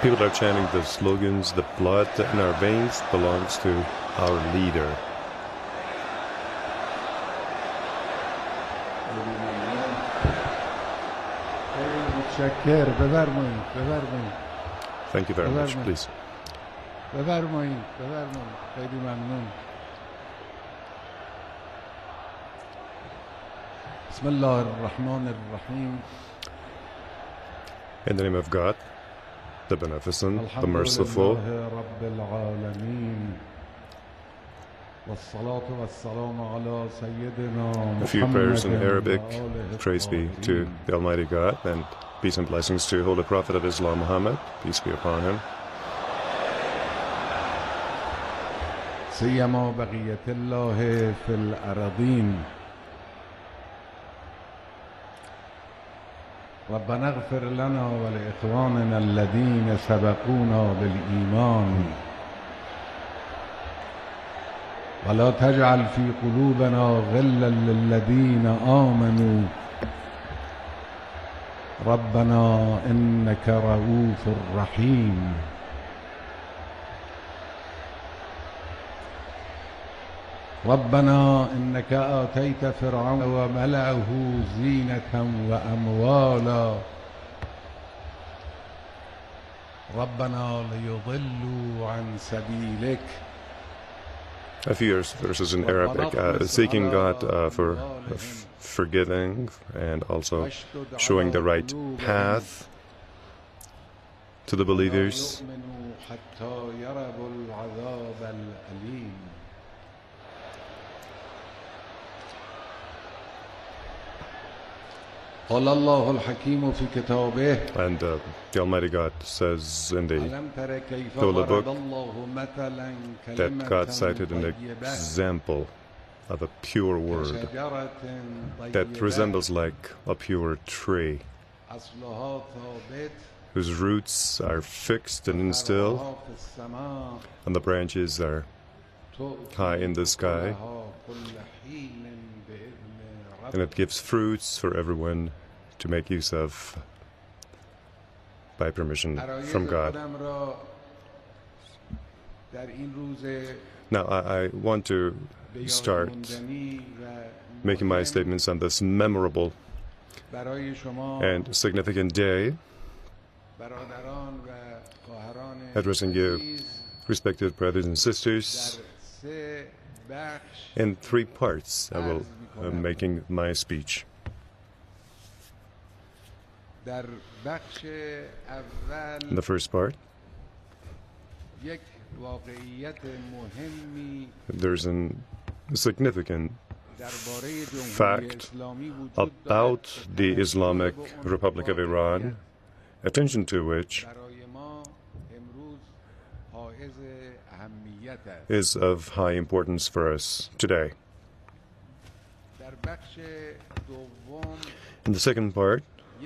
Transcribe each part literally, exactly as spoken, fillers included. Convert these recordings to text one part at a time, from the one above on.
People are chanting the slogans, the blood in our veins belongs to our leader. Thank you very much, please. In the name of God, the Beneficent, the Merciful. A few prayers in Arabic. Praise be to the Almighty God, and peace and blessings to Holy Prophet of Islam, Muhammad. Peace be upon him. سيما بقية الله في الأراضين ربنا اغفر لنا ولإخواننا الذين سبقونا بالإيمان ولا تجعل في قلوبنا غلا للذين آمنوا ربنا إنك رؤوف رحيم ربنا إنك آتيت فرعون وملأه زينة وأموالا ربنا ليضلوا عن سبيلك. A few verses in Arabic, uh, seeking God uh, for uh, forgiving and also showing the right path to the believers. قال الله الحكيم في كتابه And uh, the Almighty God says in the Holy Book that God cited an example of a pure word that resembles like a pure tree whose roots are fixed and instilled and the branches are high in the sky, and it gives fruits for everyone to make use of by permission from God. Now, I, I want to start making my statements on this memorable and significant day, addressing you, respected brothers and sisters, in three parts. I will uh, making my speech. In the first part, there's a significant fact about the Islamic Republic of Iran, attention to which is of high importance for us today. In the second part,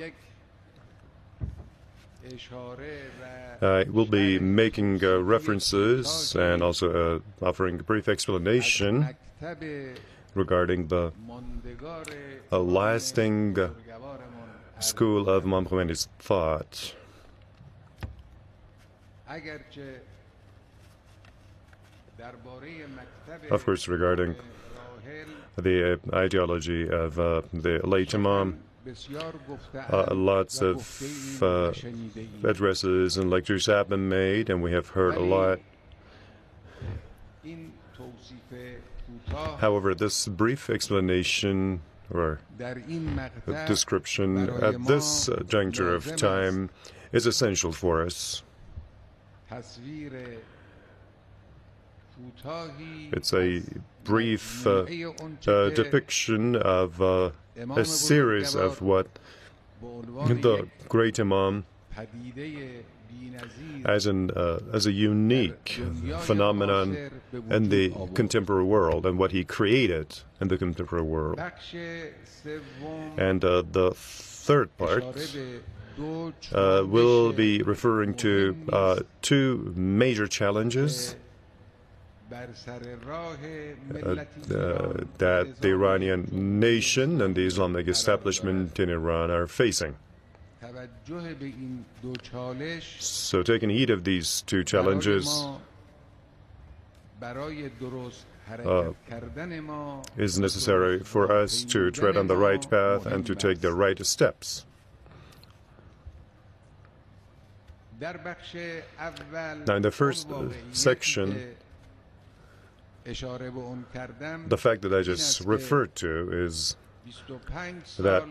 I will be making uh, references and also uh, offering a brief explanation regarding the uh, lasting uh, school of Imam Khomeini's thought. Of course, regarding the uh, ideology of uh, the late Imam, uh, lots of uh, addresses and lectures have been made, and we have heard a lot. However, this brief explanation or description at this uh, juncture of time is essential for us. It's a brief uh, uh, depiction of uh, a series of what the great Imam, as, an, uh, as a unique phenomenon in the contemporary world and what he created in the contemporary world. And uh, the third part uh, will be referring to uh, two major challenges Uh, uh, that the Iranian nation and the Islamic establishment in Iran are facing. So taking heed of these two challenges uh, is necessary for us to tread on the right path and to take the right steps. Now, in the first uh, section, the fact that I just referred to is that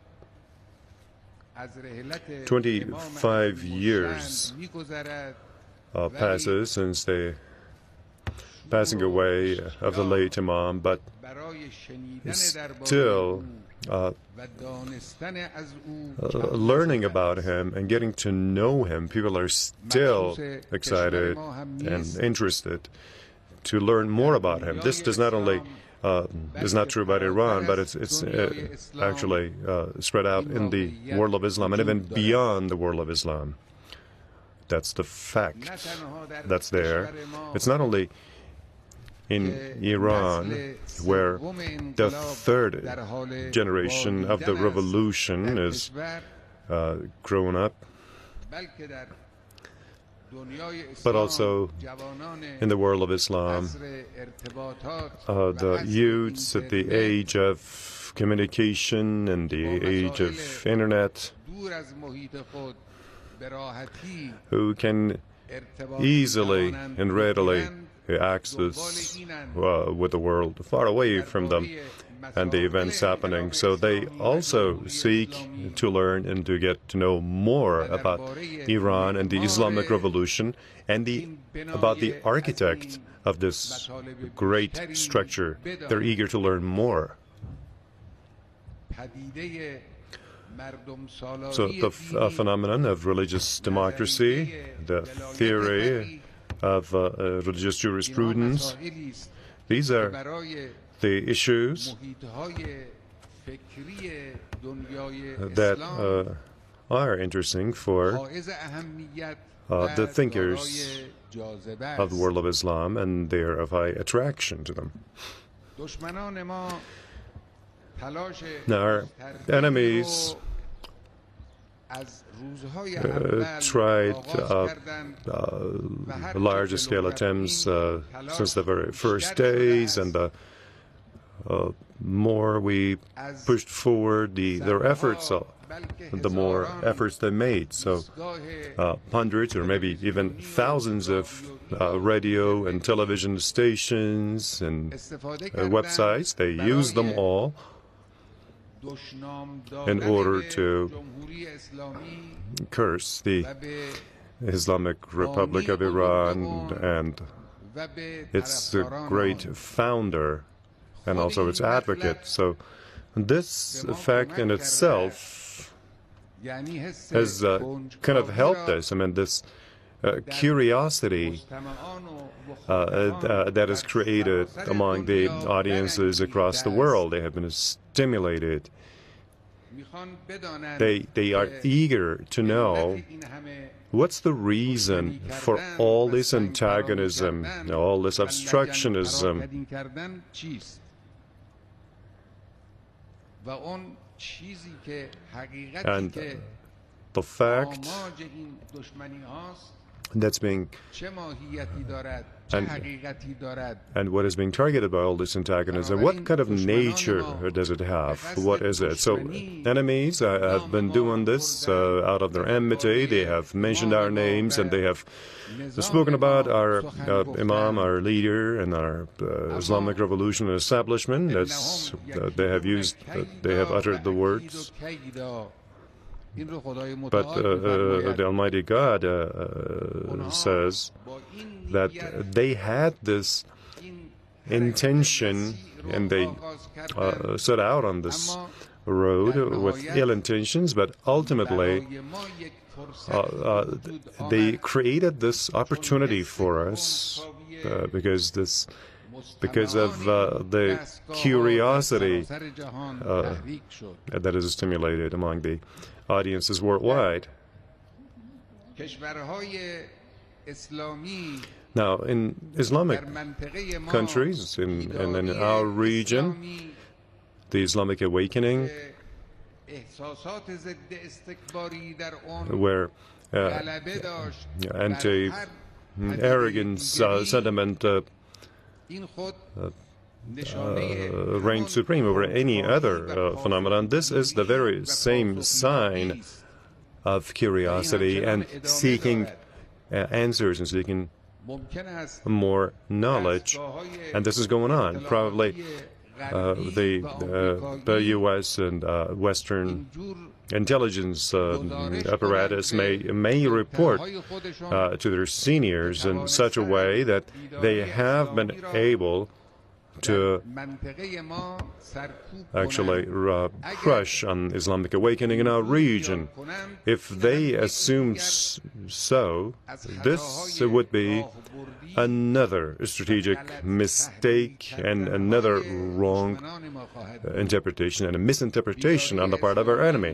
twenty-five years uh, passes since the passing away of the late Imam, but still uh, uh, learning about him and getting to know him, people are still excited and interested to learn more about him. This does not only uh, is not true about Iran, but it's, it's uh, actually uh, spread out in the world of Islam and even beyond the world of Islam. That's the fact that's there. It's not only in Iran, where the third generation of the revolution is uh, grown up, but also in the world of Islam, uh, the youths at the age of communication and the age of internet, who can easily and readily access uh, with the world far away from them and the events happening. So they also seek to learn and to get to know more about Iran and the Islamic Revolution and the about the architect of this great structure. They're eager to learn more. So the f uh, phenomenon of religious democracy, the theory of uh, uh, religious jurisprudence, these are the issues that uh, are interesting for uh, the thinkers of the world of Islam, and they are of high attraction to them. Now, our enemies uh, tried uh, uh, large-scale attempts uh, since the very first days, and the uh, more we pushed forward the, their efforts, uh, the more efforts they made. So uh, hundreds or maybe even thousands of uh, radio and television stations and uh, websites, they used them all in order to curse the Islamic Republic of Iran and its great founder and also its advocate. So this fact in itself has uh, kind of helped us. I mean, this uh, curiosity uh, uh, that is created among the audiences across the world. They have been stimulated. They, they are eager to know what's the reason for all this antagonism, all this obstructionism. And the fact that's being and, and what is being targeted by all this antagonism, what kind of nature does it have? What is it? So enemies uh, have been doing this uh, out of their enmity. They have mentioned our names and they have spoken about our uh, Imam, our leader, and our uh, Islamic Revolution establishment. That's, uh, they have used, uh, they have uttered the words. But uh, uh, the Almighty God uh, uh, says that they had this intention and they uh, set out on this road with ill intentions, but ultimately uh, uh, they created this opportunity for us uh, because this because of uh, the curiosity uh, that is stimulated among the audiences worldwide. Now, in Islamic countries, in, in, in our region, the Islamic awakening where uh, anti-arrogance uh, sentiment uh, uh, uh, reigned supreme over any other uh, phenomenon. This is the very same sign of curiosity and seeking uh, answers and seeking more knowledge. And this is going on. Probably uh, the, uh, the U S and uh, Western intelligence uh, apparatus may may report uh, to their seniors in such a way that they have been able to actually uh, crush on Islamic awakening in our region. If they assume so, this would be another strategic mistake and another wrong interpretation and a misinterpretation on the part of our enemy.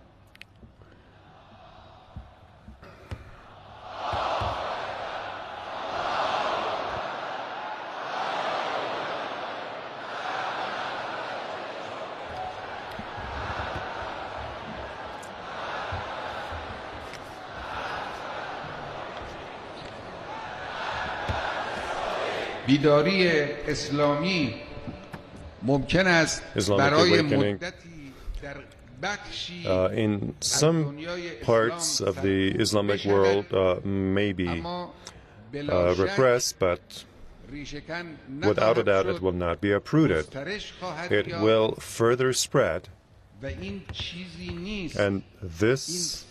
بیداری اسلامی ممکن است برای مدتی در بخشی Uh, in some parts of the Islamic world uh, may be uh, repressed, but without a doubt it will not be uprooted. It will further spread, and this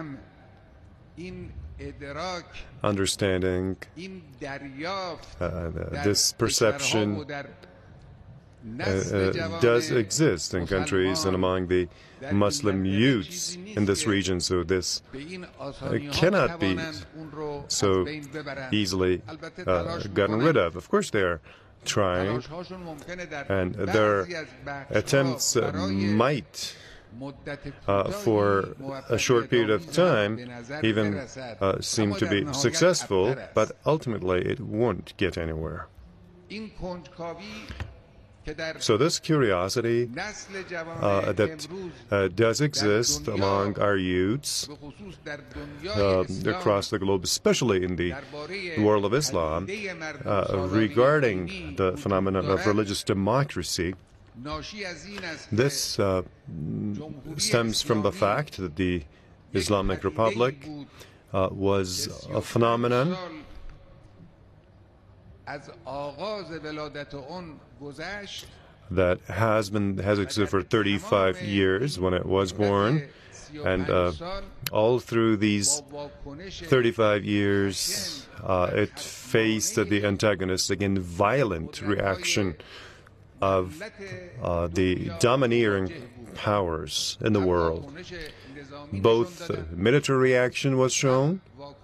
understanding, uh, this perception uh, uh, does exist in countries and among the Muslim youths in this region, so this uh, cannot be so easily uh, gotten rid of. Of course they are trying, and their attempts uh, might Uh, for a short period of time even uh, seem to be successful, but ultimately it won't get anywhere. So this curiosity uh, that uh, does exist among our youths uh, across the globe, especially in the world of Islam, uh, regarding the phenomenon of religious democracy, this uh, stems from the fact that the Islamic Republic uh, was a phenomenon that has been has existed for thirty-five years when it was born, and uh, all through these thirty-five years uh, it faced the antagonistic and violent reaction of uh, the domineering powers in the world. Both uh, military reaction was shown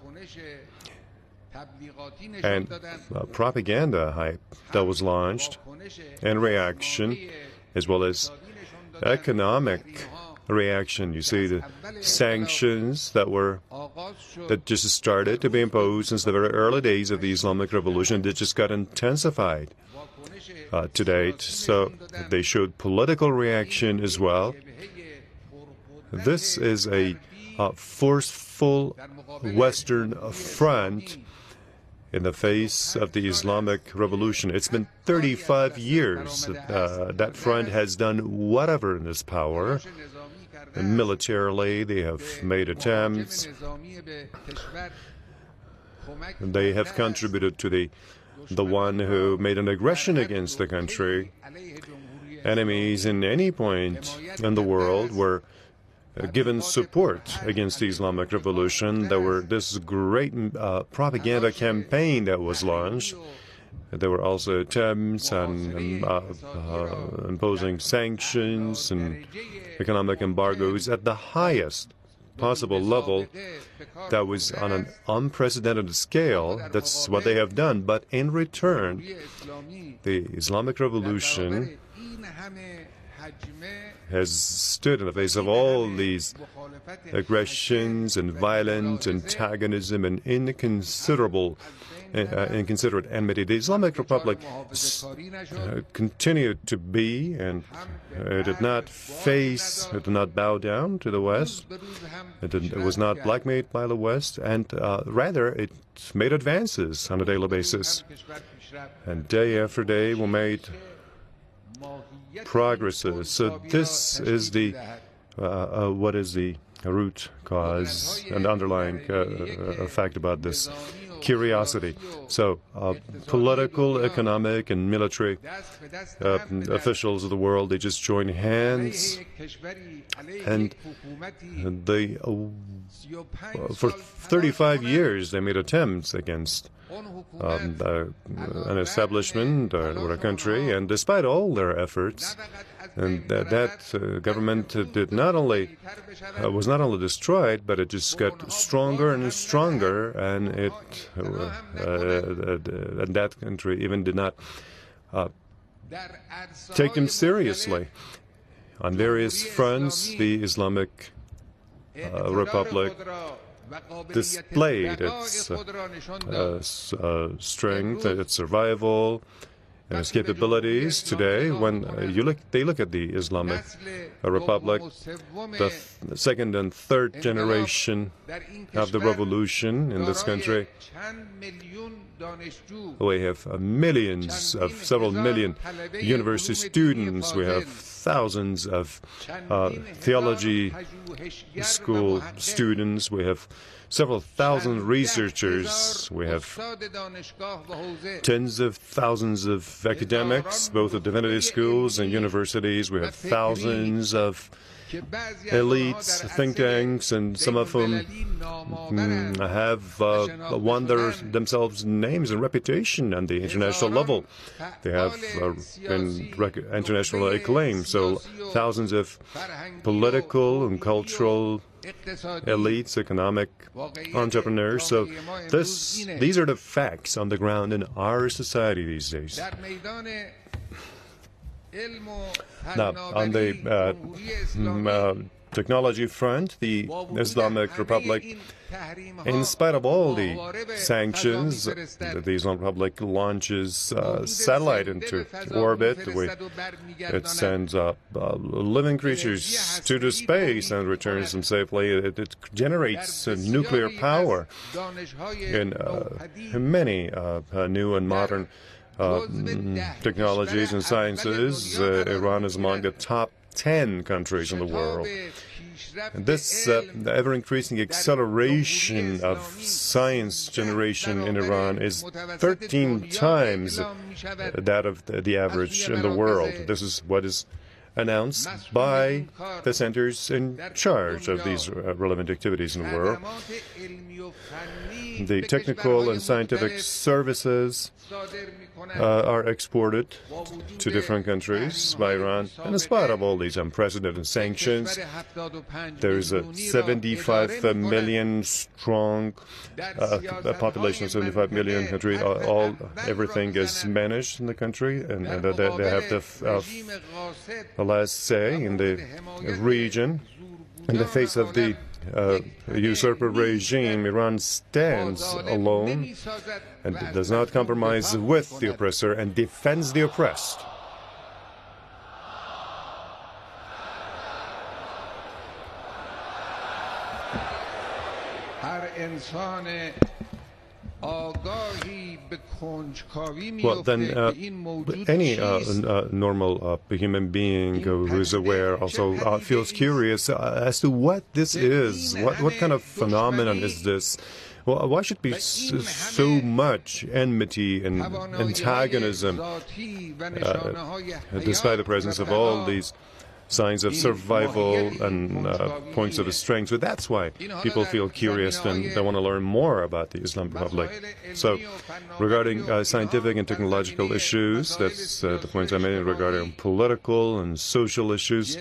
and uh, propaganda hype that was launched and reaction, as well as economic reaction. You see the sanctions that were that just started to be imposed since the very early days of the Islamic Revolution. That just got intensified Uh, to date, so they showed political reaction as well. This is a uh, forceful Western front in the face of the Islamic Revolution. It's been thirty-five years that uh, that front has done whatever in its power. And militarily, they have made attempts. They have contributed to the the one who made an aggression against the country. Enemies in any point in the world were uh, given support against the Islamic Revolution. There were this great uh, propaganda campaign that was launched. There were also attempts on uh, uh, imposing sanctions and economic embargoes at the highest possible level. That was on an unprecedented scale. That's what they have done. But in return, the Islamic Revolution has stood in the face of all these aggressions and violent antagonism and inconsiderable uh, inconsiderate enmity. The Islamic Republic uh, continued to be, and uh, it did not face, it did not bow down to the West. It, did, it was not blackmailed by the West, and uh, rather it made advances on a daily basis. And day after day we made progresses. So this is the uh, uh, what is the root cause and underlying uh, uh, fact about this curiosity. So uh, political, economic, and military uh, officials of the world, they just join hands, and they uh, for thirty-five years they made attempts against Um, uh, an establishment or, or a country, and despite all their efforts, and that, that uh, government uh, did not only uh, was not only destroyed, but it just got stronger and stronger, and it uh, uh, and that country even did not uh, take them seriously. On various fronts, the Islamic uh, Republic displayed its uh, uh, uh, strength, its survival, and its capabilities. Today, when uh, you look, they look at the Islamic uh, Republic, the th second and third generation of the revolution in this country. We have uh, millions of several million university students. We have thousands of uh, theology school students. We have several thousand researchers. We have tens of thousands of academics, both at divinity schools and universities. We have thousands of elites, think tanks, and some of them mm, have uh, won their, themselves names and reputation on the international level. They have uh, been international acclaim. So thousands of political and cultural elites, economic entrepreneurs. So this, these are the facts on the ground in our society these days. Now, on the uh, uh, technology front, the Islamic Republic, in spite of all the sanctions, the Islamic Republic launches uh, satellite into orbit. We, it sends uh, uh, living creatures to the space and returns them safely. It, it generates uh, nuclear power in uh, many uh, uh, new and modern Uh, technologies and sciences. Uh, Iran is among the top ten countries in the world. And this uh, ever-increasing acceleration of science generation in Iran is thirteen times uh, that of the, the average in the world. This is what is announced by the centers in charge of these uh, relevant activities in the world. The technical and scientific services uh, are exported to different countries by Iran. And in spite of all these unprecedented sanctions, there is a seventy-five million strong uh, population of seventy-five million country. All, all everything is managed in the country, and, and they, they have the uh, last say in the region. In the face of the uh, usurper regime, Iran stands alone and does not compromise with the oppressor and defends the oppressed. Well, then, uh, any uh, uh, normal uh, human being who is aware also uh, feels curious uh, as to what this is. What, what kind of phenomenon is this? Well, why should be so much enmity and antagonism, uh, despite the presence of all these signs of survival and uh, points of strength? So that's why people feel curious and they want to learn more about the Islamic Republic. So regarding uh, scientific and technological issues, that's uh, the points I made. Regarding political and social issues,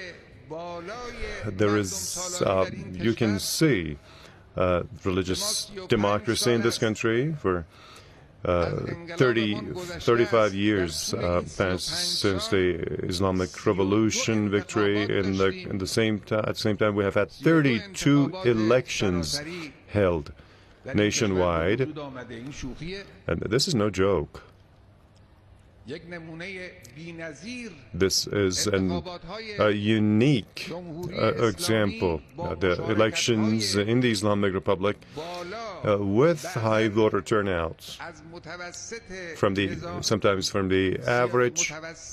there is, uh, you can see uh, religious democracy in this country for Uh, thirty, thirty-five years uh, passed since the Islamic Revolution victory. In the, in the same at the same time, we have had thirty-two elections held nationwide. And this is no joke. This is an, a unique uh, example. Uh, the elections in the Islamic Republic uh, with high voter turnouts, from the sometimes from the average,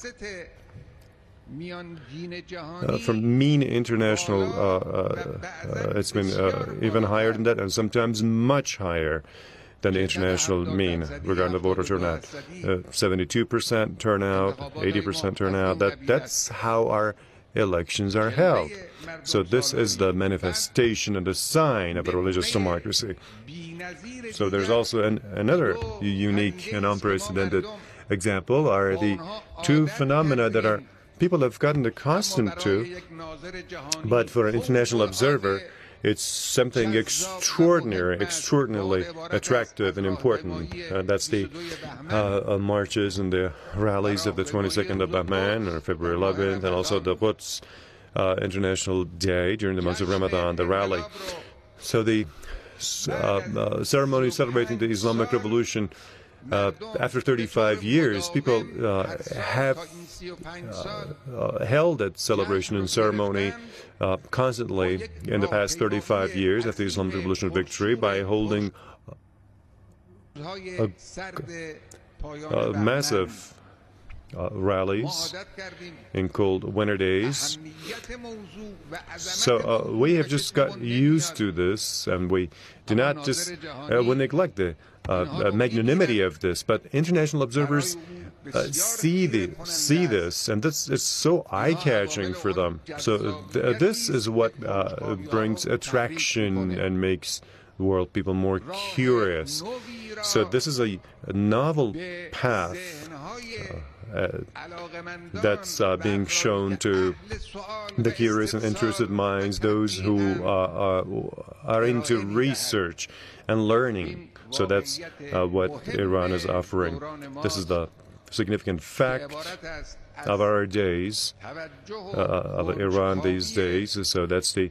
uh, from mean international. Uh, uh, uh, it's been uh, even higher than that, and sometimes much higher than the international mean regarding the voter turnout. Uh, seventy-two percent turnout, eighty percent turnout. That, that's how our elections are held. So this is the manifestation and the sign of a religious democracy. So there's also an, another unique and unprecedented example are the two phenomena that are people have gotten accustomed to, but for an international observer, it's something extraordinary, extraordinarily attractive and important. Uh, that's the uh, uh, marches and the rallies of the twenty-second of Bahman, or February eleventh, and also the Quds uh, International Day during the month of Ramadan, the rally. So the uh, uh, ceremony celebrating the Islamic Revolution, uh, after thirty-five years, people uh, have uh, uh, held that celebration and ceremony Uh, constantly in the past thirty-five years after the Islamic Revolution victory by holding a, a massive uh, rallies in cold winter days. So uh, we have just got used to this, and we do not just uh, we neglect the uh, magnanimity of this, but international observers Uh, see the see this, and this is so eye-catching for them. So th this is what uh, brings attraction and makes the world people more curious. So this is a, a novel path uh, uh, that's uh, being shown to the curious and interested minds, those who uh, uh, are into research and learning. So that's uh, what Iran is offering. This is the significant fact of our days, uh, of Iran these days. So that's the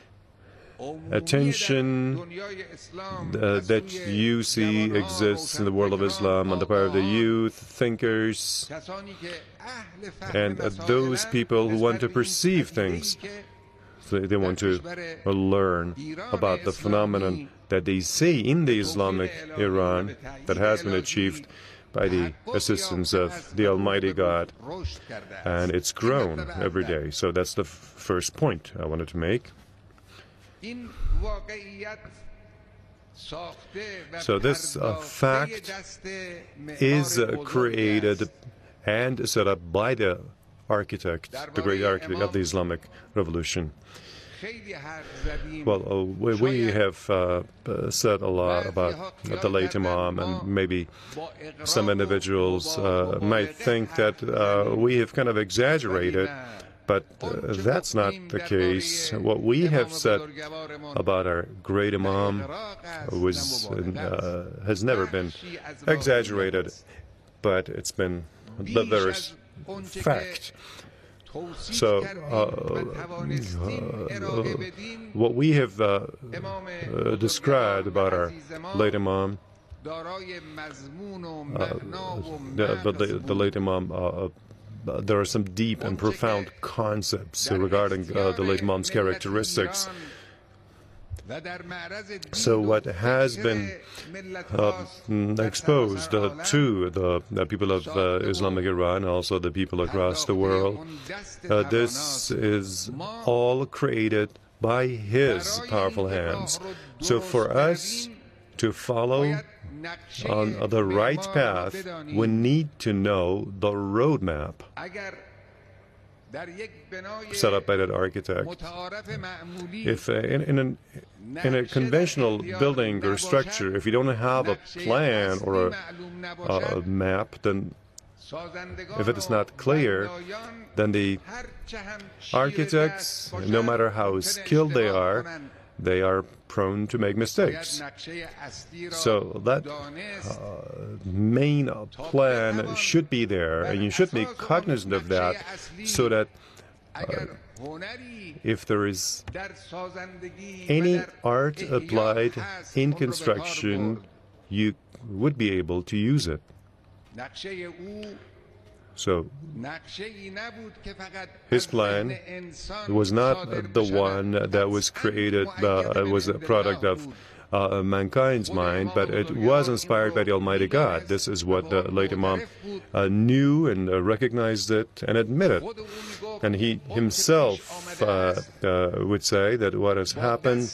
attention uh, that you see exists in the world of Islam on the part of the youth, thinkers, and uh, those people who want to perceive things. So they want to uh, learn about the phenomenon that they see in the Islamic Iran that has been achieved by the assistance of the Almighty God, and it's grown every day. So that's the f first point I wanted to make. So this uh, fact is uh, created and set up by the architect, the great architect of the Islamic Revolution. Well, uh, we, we have uh, uh, said a lot about the late Imam, and maybe some individuals uh, might think that uh, we have kind of exaggerated, but uh, that's not the case. What we have said about our great Imam was, uh, has never been exaggerated, but it's been the very fact. So, uh, uh, what we have uh, uh, described about our late Imam, uh, the, the, the late Imam, uh, uh, there are some deep and profound concepts regarding uh, the late Imam's characteristics. So what has been uh, exposed uh, to the, the people of uh, Islamic Iran, also the people across the world, uh, this is all created by his powerful hands. So for us to follow on the right path, we need to know the roadmap set up by that architect. If uh, in, in, an, in a conventional building or structure, if you don't have a plan or a, a map, then if it is not clear, then the architects, no matter how skilled they are, they are prone to make mistakes. So that uh, main plan should be there, and you should be cognizant of that, so that uh, if there is any art applied in construction, you would be able to use it. So his plan was not the one that was created, uh, was a product of uh, mankind's mind, but it was inspired by the Almighty God. This is what the late Imam uh, knew and uh, recognized it and admitted. And he himself uh, uh, would say that what has happened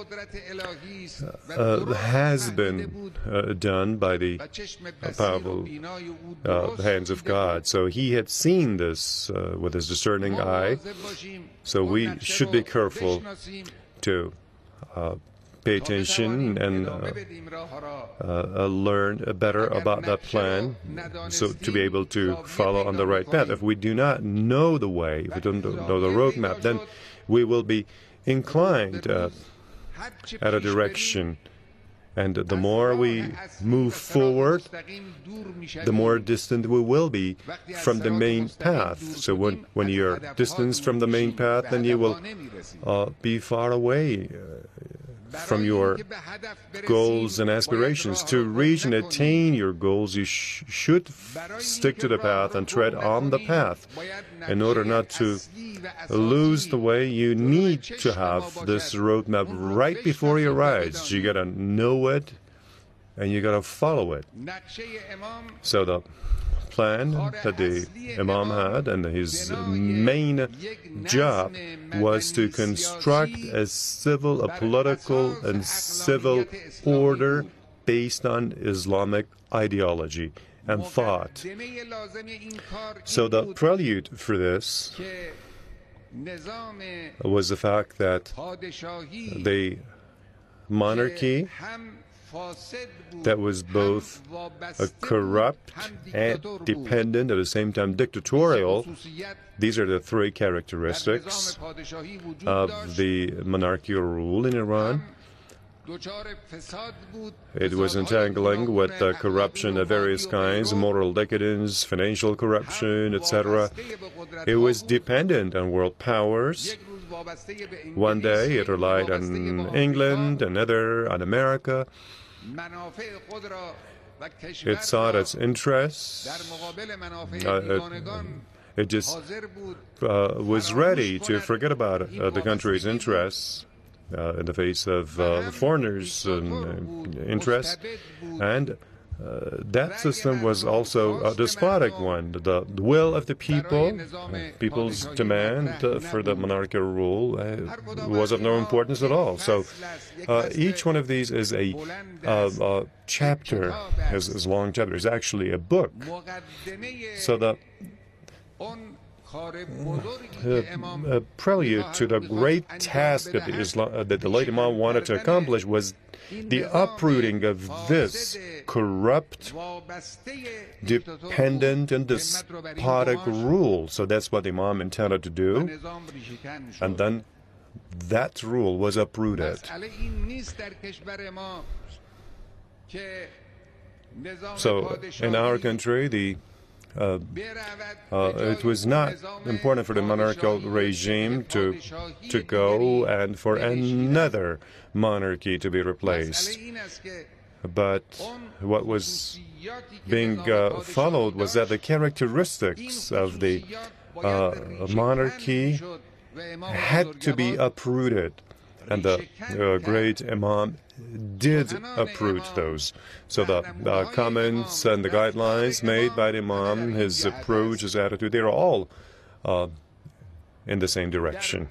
uh, has been uh, done by the uh, powerful uh, hands of God. So he had seen this uh, with his discerning eye. So we should be careful to uh, pay attention and uh, uh, learn better about that plan, so to be able to follow on the right path. If we do not know the way, if we don't know the roadmap, then we will be inclined uh, at a direction. And the more we move forward, the more distant we will be from the main path. So when, when you're distanced from the main path, then you will uh, be far away uh, from your goals and aspirations. To reach and attain your goals, you sh should stick to the path and tread on the path. In order not to lose the way, you need to have this roadmap right before your eyes. You gotta know it, and you gotta follow it. So the plan that the Imam had, and his main job was to construct a civil, a political and civil order based on Islamic ideology and thought. So the prelude for this was the fact that the monarchy that was both uh, corrupt and dependent, at the same time dictatorial. These are the three characteristics of the monarchical rule in Iran. It was entangling with uh, corruption of various kinds, moral decadence, financial corruption, et cetera. It was dependent on world powers. One day it relied on England, another on America. It sought its interests. Uh, it, it just uh, was ready to forget about uh, the country's interests uh, in the face of uh, foreigners' uh, interests. And Uh, that system was also a despotic one. The will of the people, uh, people's demand uh, for the monarchical rule uh, was of no importance at all. So uh, each one of these is a, uh, a chapter, has a long chapter, is actually a book. So the uh, a prelude to the great task that the, Islam, uh, that the late Imam wanted to accomplish was the uprooting of this corrupt, dependent, and despotic rule. So that's what the Imam intended to do. And then that rule was uprooted. So in our country, the Uh, uh, it was not important for the monarchical regime to to go and for another monarchy to be replaced. But what was being uh, followed was that the characteristics of the uh, monarchy had to be uprooted, and the uh, great Imam did uproot those. So the uh, comments and the guidelines made by the Imam, his approach, his attitude, they're all uh, in the same direction.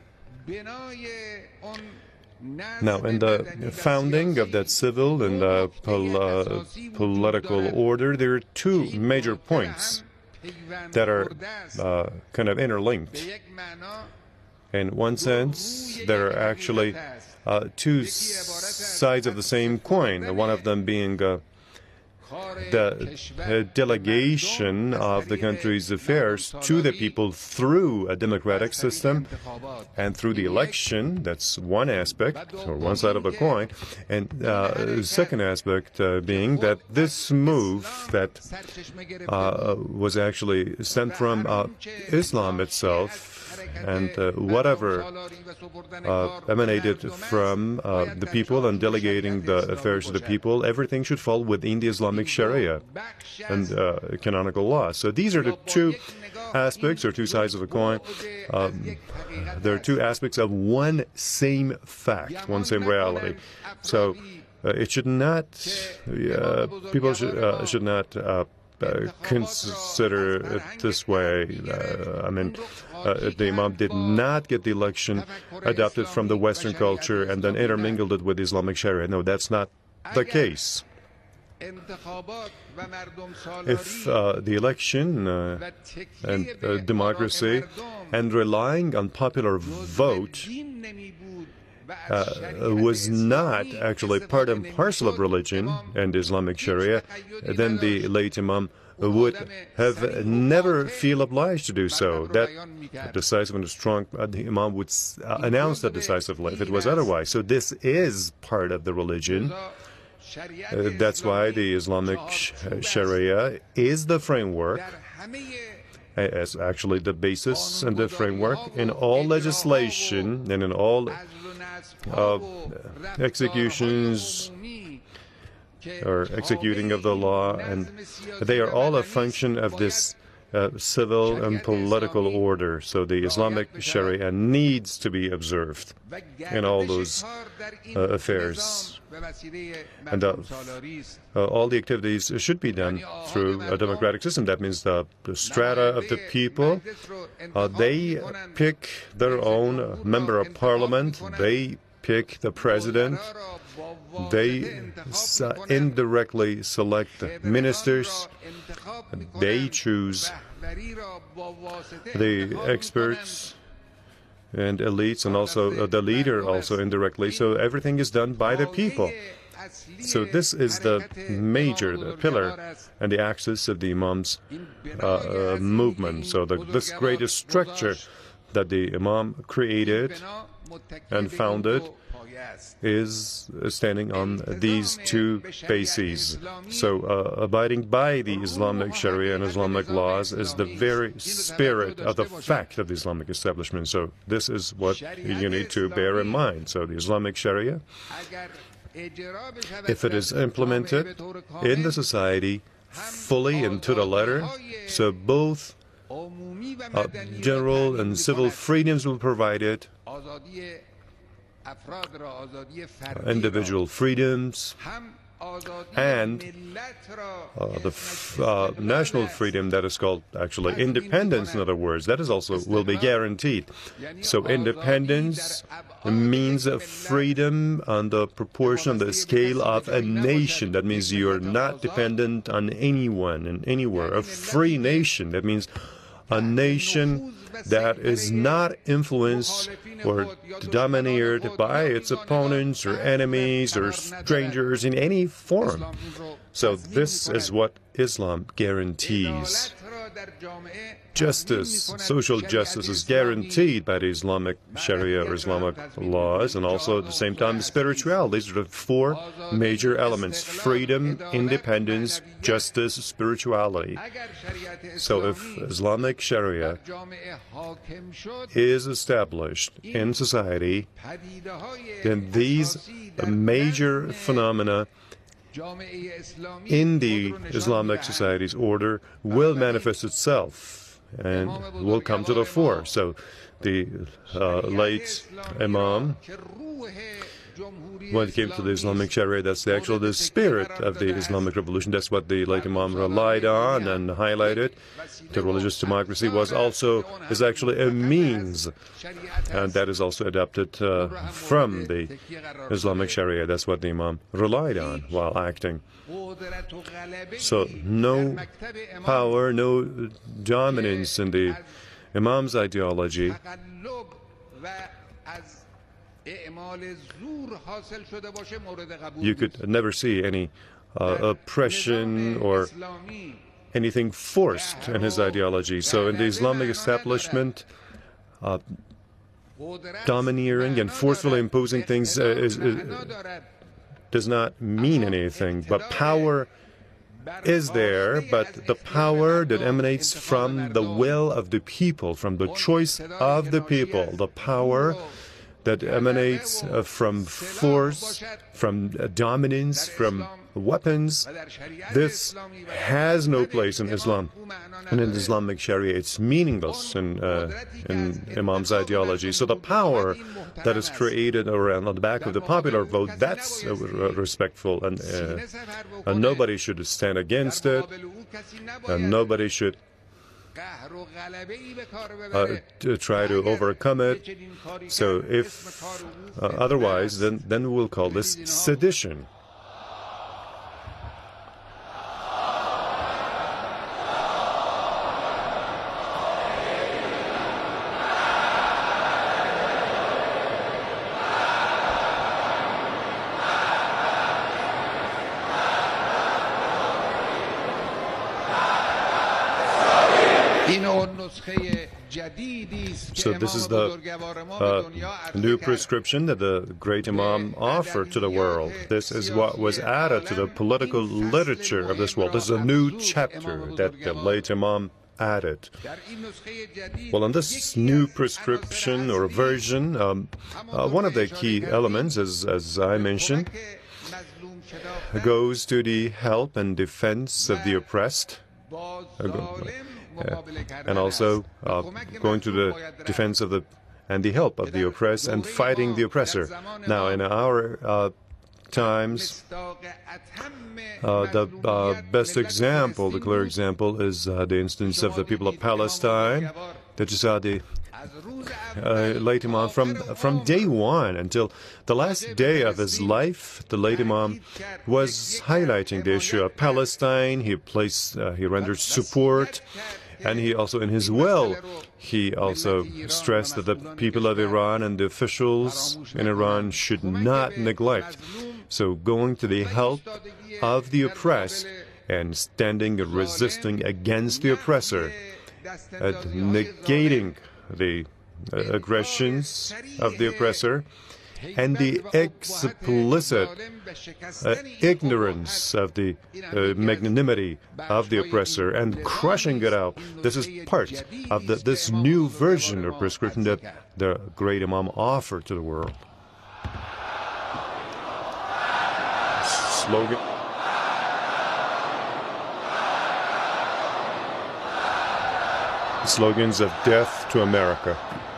Now, in the founding of that civil and uh, pol uh, political order, there are two major points that are uh, kind of interlinked. In one sense, there are actually uh, two sides of the same coin, one of them being uh, the uh, delegation of the country's affairs to the people through a democratic system and through the election. That's one aspect, or one side of the coin. And uh, second aspect uh, being that this move that uh, was actually stemmed from uh, Islam itself, and uh, whatever uh, emanated from uh, the people and delegating the affairs to the people, everything should fall within the Islamic Sharia and uh, canonical law. So these are the two aspects, or two sides of a coin. Um, there are two aspects of one same fact, one same reality. So uh, it should not, uh, people should, uh, should not uh, Uh, consider it this way. Uh, I mean, uh, the Imam did not get the election adopted from the Western culture and then intermingled it with Islamic Sharia. No, that's not the case. If uh, the election uh, and uh, democracy and relying on popular vote Uh, was not actually part and parcel of religion and Islamic Sharia, then the late Imam would have never feel obliged to do so. That decisive and strong, uh, the Imam would uh, announce that decisively if it was otherwise. So this is part of the religion. Uh, that's why the Islamic sh Sharia is the framework, as actually the basis and the framework in all legislation and in all Uh, executions or executing of the law, and they are all a function of this uh, civil and political order. So the Islamic Sharia needs to be observed in all those uh, affairs. And uh, uh, all the activities should be done through a democratic system. That means the, the strata of the people, uh, they pick their own uh, member of parliament, they pick the president, they uh, indirectly select the ministers, they choose the experts and elites, and also uh, the leader also indirectly. So everything is done by the people. So this is the major, the pillar, and the axis of the Imam's uh, uh, movement. So the, this greatest structure that the Imam created and founded is standing on these two bases. So uh, abiding by the Islamic Sharia and Islamic laws is the very spirit of the fact of the Islamic establishment. So this is what you need to bear in mind. So the Islamic Sharia, if it is implemented in the society fully and to the letter, so both uh, general and civil freedoms will provide it, individual freedoms, and uh, the f uh, national freedom that is called actually independence, in other words, that is also will be guaranteed. So independence means a freedom on the proportion, the scale of a nation. That means you are not dependent on anyone and anywhere. A free nation, that means a nation that is not influenced or domineered by its opponents or enemies or strangers in any form. So this is what Islam guarantees. Justice, social justice is guaranteed by the Islamic Sharia or Islamic laws, and also at the same time spirituality. These are the four major elements: freedom, independence, justice, spirituality. So if Islamic Sharia is established in society, then these major phenomena in the Islamic society's order will manifest itself and will come to the fore. So the uh, late Imam, when it came to the Islamic Sharia, that's the actual the spirit of the Islamic revolution. That's what the late Imam relied on and highlighted. The religious democracy was also is actually a means, and that is also adapted uh, from the Islamic Sharia. That's what the Imam relied on while acting. So no power, no dominance in the Imam's ideology you could never see any uh, oppression or anything forced in his ideology. So in the Islamic establishment, uh, domineering and forcefully imposing things uh, is, is, does not mean anything. But power is there, but the power that emanates from the will of the people, from the choice of the people, the power that emanates uh, from force, from uh, dominance, from weapons, this has no place in Islam. And in Islamic Sharia, it's meaningless in, uh, in Imam's ideology. So the power that is created around on the back of the popular vote, that's uh, respectful, and, uh, and nobody should stand against it, and nobody should uh, to try to overcome it. So if uh, otherwise, then, then we'll call this sedition. So this is the uh, new prescription that the great Imam offered to the world. This is what was added to the political literature of this world. This is a new chapter that the late Imam added. Well, in this new prescription or version, um, uh, one of the key elements, as, as I mentioned, goes to the help and defense of the oppressed. Uh, Uh, and also uh, going to the defense of the and the help of the oppressed and fighting the oppressor. Now, in our uh, times, uh, the uh, best example, the clear example, is uh, the instance of the people of Palestine, that you saw the uh, late Imam from from day one until the last day of his life. The late Imam was highlighting the issue of Palestine. He placed, uh, he rendered support. And he also, in his will, he also stressed that the people of Iran and the officials in Iran should not neglect. So going to the help of the oppressed and standing and resisting against the oppressor, uh, negating the uh, aggressions of the oppressor, and the explicit uh, ignorance of the uh, magnanimity of the oppressor and crushing it out. This is part of the, this new version of prescription that the great Imam offered to the world. Slogan. Slogans of death to America.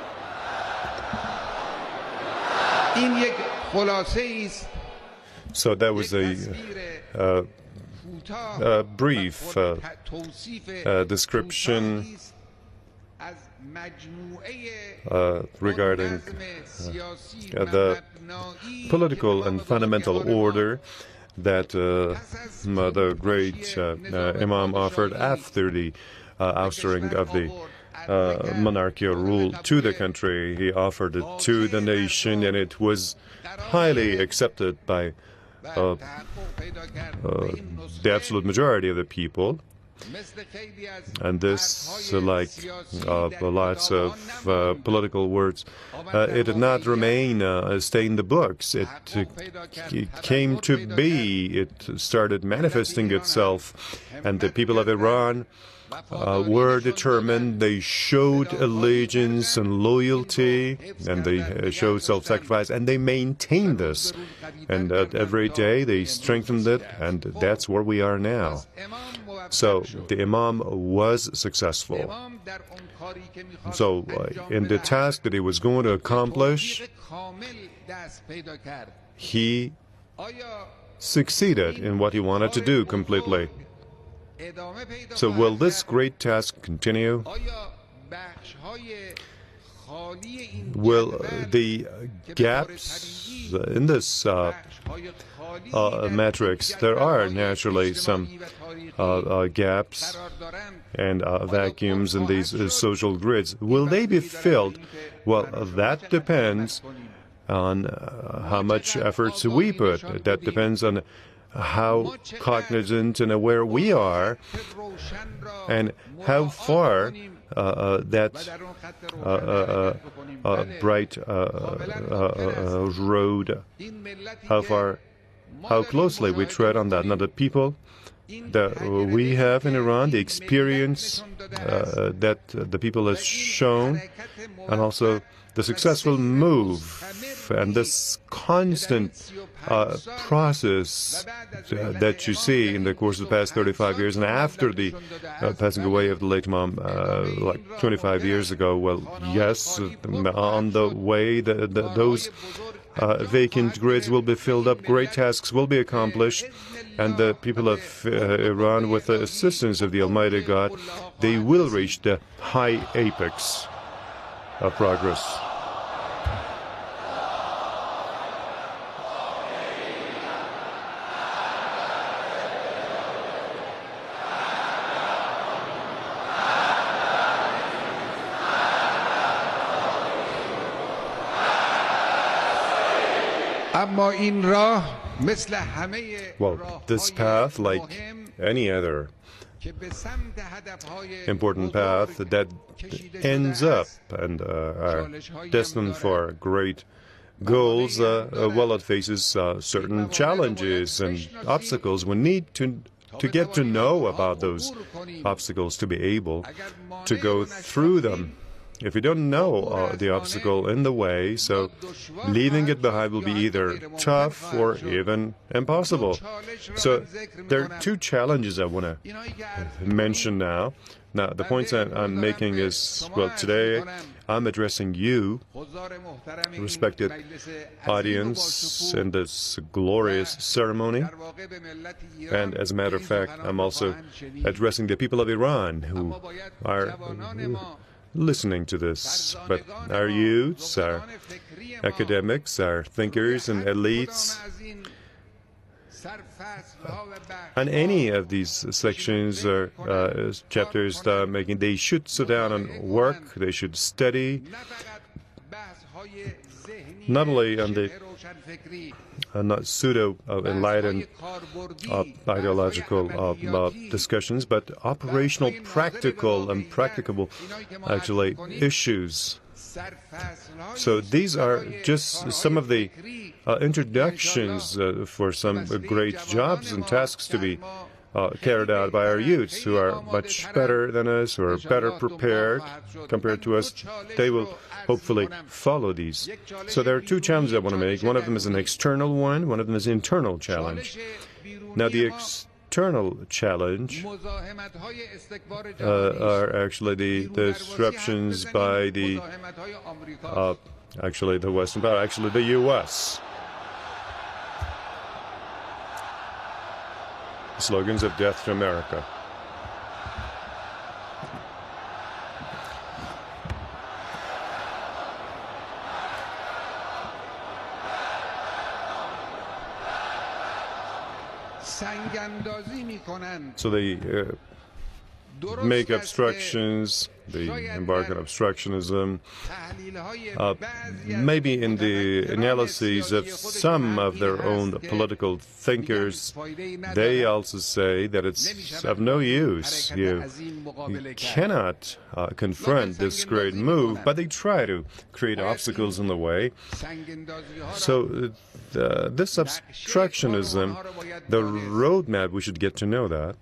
So that was a, uh, a brief uh, uh, description uh, regarding uh, the political and fundamental order that uh, the great uh, uh, Imam offered after the uh, ousting of the Uh, monarchical rule to the country. He offered it to the nation, and it was highly accepted by uh, uh, the absolute majority of the people. And this, uh, like uh, lots of uh, political words, uh, it did not remain, uh, stay in the books. It, uh, it came to be. It started manifesting itself, and the people of Iran Uh, were determined. They showed allegiance and loyalty, and they uh, showed self-sacrifice, and they maintained this. And uh, every day they strengthened it, and that's where we are now. So the Imam was successful. So uh, in the task that he was going to accomplish, he succeeded in what he wanted to do completely. So will this great task continue? Will the gaps in this uh, uh, matrix, there are naturally some uh, uh, gaps and uh, vacuums in these uh, social grids. Will they be filled? Well, uh, that depends on uh, how much efforts we put. That depends on how cognizant and aware we are, and how far uh, uh, that uh, uh, uh, uh, bright uh, uh, uh, road, how far, how closely we tread on that. Now, the people that we have in Iran, the experience uh, that the people has shown, and also the successful move and this constant uh, process that you see in the course of the past thirty-five years, and after the uh, passing away of the late Imam, uh, like twenty-five years ago, well, yes, on the way, the, the, those uh, vacant grids will be filled up, great tasks will be accomplished, and the people of uh, Iran, with the assistance of the Almighty God, they will reach the high apex of progress. Well, this path, like any other important path that ends up and uh, are destined for great goals, uh, uh, well, it faces uh, certain challenges and obstacles. We need to to get to know about those obstacles to be able to go through them. If you don't know uh, the obstacle in the way, so leaving it behind will be either tough or even impossible. So there are two challenges I want to mention now. Now, the points I'm making is, well, today I'm addressing you, respected audience, in this glorious ceremony. And as a matter of fact, I'm also addressing the people of Iran who are listening to this. But our youths, our academics, our thinkers and elites, on any of these sections or uh, chapters that I'm making, they should sit down and work, they should study, not only on the uh, not pseudo uh, enlightened uh, ideological uh, uh, discussions, but operational, practical, and practicable, actually, issues. So these are just some of the uh, introductions uh, for some uh, great jobs and tasks to be uh, carried out by our youths, who are much better than us, who are better prepared compared to us. They will hopefully follow these. So there are two challenges I want to make. One of them is an external one, one of them is an internal challenge. Now, the external challenge uh, are actually the, the disruptions by the, uh, actually the Western power, actually the U S Slogans of death to America. So they uh, make obstructions, they embark on obstructionism. Uh, maybe in the analyses of some of their own political thinkers, they also say that it's of no use. You, you cannot uh, confront this great move, but they try to create obstacles in the way. So uh, this obstructionism, the roadmap, we should get to know that.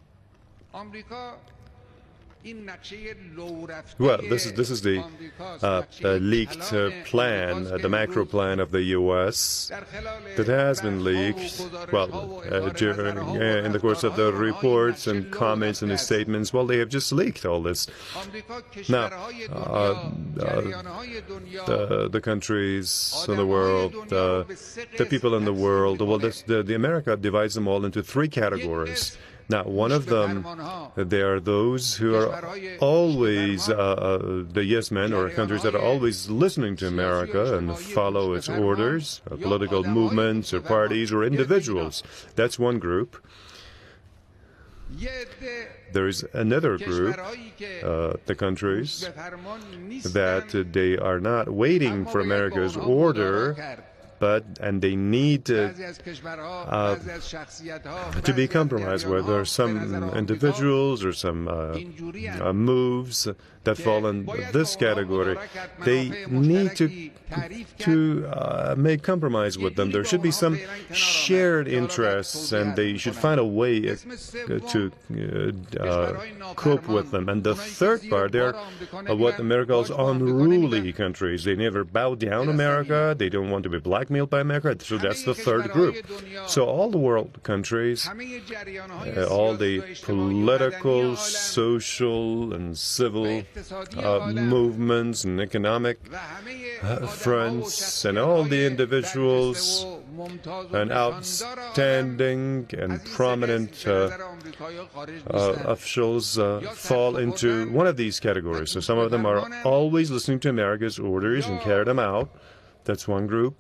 Well, this is this is the uh, uh, leaked uh, plan, uh, the macro plan of the U S that has been leaked. Well, uh, during, uh, in the course of the reports and comments and the statements, well, they have just leaked all this. Now, uh, uh, the, the countries in the world, uh, the people in the world, well, this, the, the America divides them all into three categories. Now, one of them, there are those who are always uh, uh, the yes men, or countries that are always listening to America and follow its orders, uh, political movements or parties or individuals. That's one group. There is another group, uh, the countries, that uh, they are not waiting for America's order, but and they need to, uh, to be compromised with. There are some individuals or some uh, uh, moves that fall in this category. They need to to uh, make compromise with them. There should be some shared interests, and they should find a way uh, to uh, uh, cope with them. And the third part, they're uh, what America calls unruly countries. They never bow down to America. They don't want to be blackmailed by America. So that's the third group. So all the world countries, uh, all the political, social, and civil uh, movements and economic uh, fronts, and all the individuals and outstanding and prominent uh, uh, officials uh, fall into one of these categories. So some of them are always listening to America's orders and carry them out. That's one group.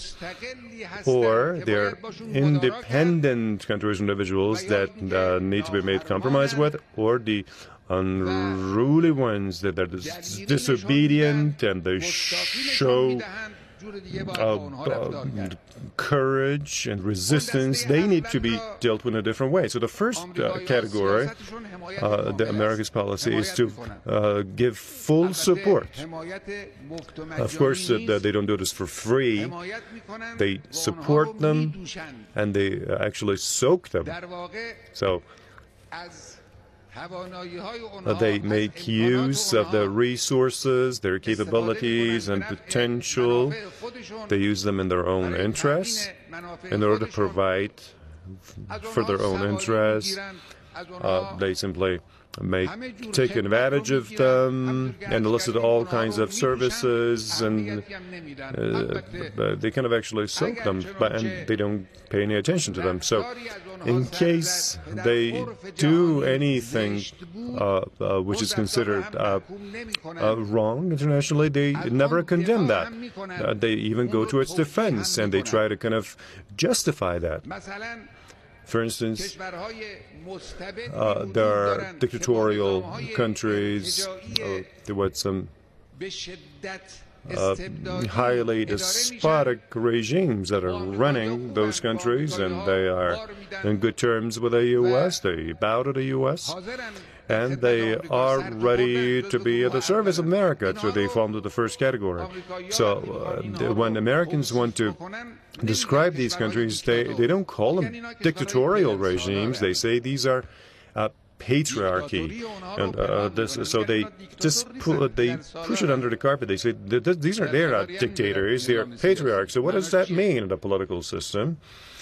Or they're independent countries and individuals that uh, need to be made compromise with, or the unruly ones that are dis disobedient and they show uh, uh, courage and resistance. They need to be dealt with in a different way. So the first uh, category, uh, the America's policy is to uh, give full support. Of course, uh, they don't do this for free. They support them, and they actually soak them. So Uh, they make use of their resources, their capabilities, and potential. They use them in their own interests in order to provide for their own interests. Uh, they simply make take advantage of them and elicit all kinds of services, and uh, they kind of actually soak them, but and they don't pay any attention to them. So in case they do anything uh, uh, which is considered uh, uh, wrong internationally, they never condemn that. Uh, they even go to its defense, and they try to kind of justify that. For instance, uh, there are dictatorial countries uh, with some uh, highly despotic regimes that are running those countries, and they are in good terms with the U S. They bow to the U S, and they are ready to be at the service of America, so they fall into the first category. So uh, when Americans want to describe these countries, they, they don't call them dictatorial regimes. They say these are uh, patriarchy, and uh, this, so they just pu they push it under the carpet. They say these are they're not dictators, they are patriarchs. So what does that mean in the political system?